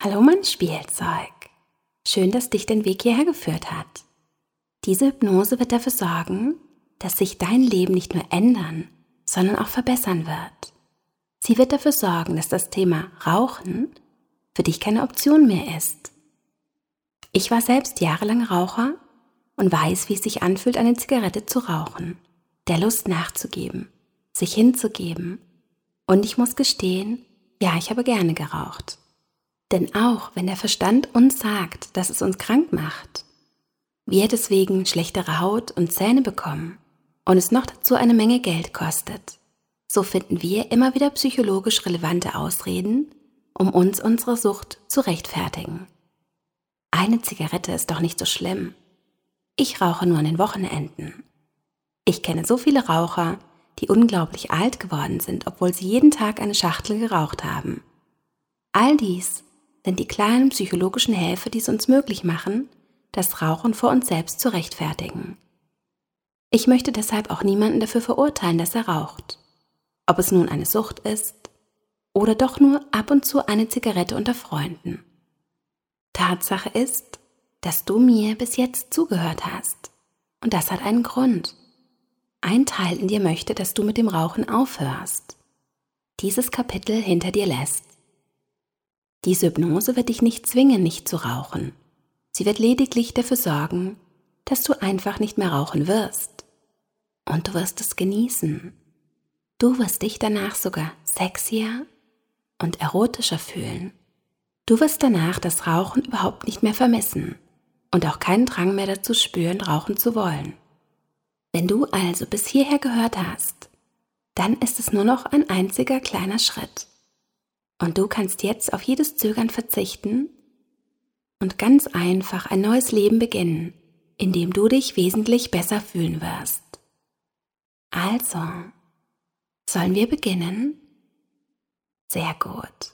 Hallo mein Spielzeug. Schön, dass dich dein Weg hierher geführt hat. Diese Hypnose wird dafür sorgen, dass sich dein Leben nicht nur ändern, sondern auch verbessern wird. Sie wird dafür sorgen, dass das Thema Rauchen für dich keine Option mehr ist. Ich war selbst jahrelang Raucher und weiß, wie es sich anfühlt, eine Zigarette zu rauchen, der Lust nachzugeben, sich hinzugeben. Und ich muss gestehen, ja, ich habe gerne geraucht. Denn auch wenn der Verstand uns sagt, dass es uns krank macht, wir deswegen schlechtere Haut und Zähne bekommen und es noch dazu eine Menge Geld kostet, so finden wir immer wieder psychologisch relevante Ausreden, um uns unsere Sucht zu rechtfertigen. Eine Zigarette ist doch nicht so schlimm. Ich rauche nur an den Wochenenden. Ich kenne so viele Raucher, die unglaublich alt geworden sind, obwohl sie jeden Tag eine Schachtel geraucht haben. All dies sind die kleinen psychologischen Helfer, die es uns möglich machen, das Rauchen vor uns selbst zu rechtfertigen. Ich möchte deshalb auch niemanden dafür verurteilen, dass er raucht. Ob es nun eine Sucht ist oder doch nur ab und zu eine Zigarette unter Freunden. Tatsache ist, dass du mir bis jetzt zugehört hast. Und das hat einen Grund. Ein Teil in dir möchte, dass du mit dem Rauchen aufhörst. Dieses Kapitel hinter dir lässt. Diese Hypnose wird dich nicht zwingen, nicht zu rauchen. Sie wird lediglich dafür sorgen, dass du einfach nicht mehr rauchen wirst. Und du wirst es genießen. Du wirst dich danach sogar sexier und erotischer fühlen. Du wirst danach das Rauchen überhaupt nicht mehr vermissen und auch keinen Drang mehr dazu spüren, rauchen zu wollen. Wenn du also bis hierher gehört hast, dann ist es nur noch ein einziger kleiner Schritt. Und du kannst jetzt auf jedes Zögern verzichten und ganz einfach ein neues Leben beginnen, in dem du dich wesentlich besser fühlen wirst. Also, sollen wir beginnen? Sehr gut.